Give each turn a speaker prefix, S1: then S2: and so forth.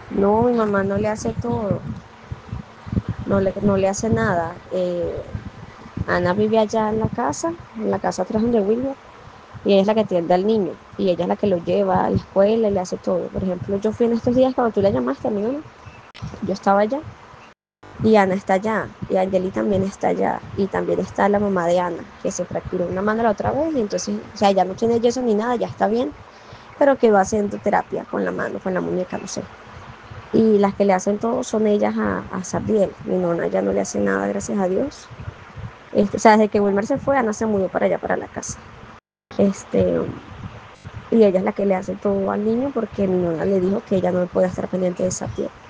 S1: No, mi mamá no le hace todo, no le hace nada. Ana vive allá en la casa atrás donde Wilmer, y ella es la que atiende al niño, y ella es la que lo lleva a la escuela y le hace todo. Por ejemplo, yo fui en estos días cuando tú le llamaste a mi mamá, yo estaba allá, y Ana está allá, y Angeli también está allá, y también está la mamá de Ana, que se fracturó una mano la otra vez, y entonces, o sea, ya no tiene yeso ni nada, ya está bien, pero que va haciendo terapia con la mano, con la muñeca, no sé. Y las que le hacen todo son ellas a Sabriel. Mi nona ya no le hace nada, gracias a Dios. O sea, desde que Wilmer se fue, Ana se mudó para allá, para la casa. Este, y ella es la que le hace todo al niño porque mi nona le dijo que ella no puede estar pendiente de Sabriel.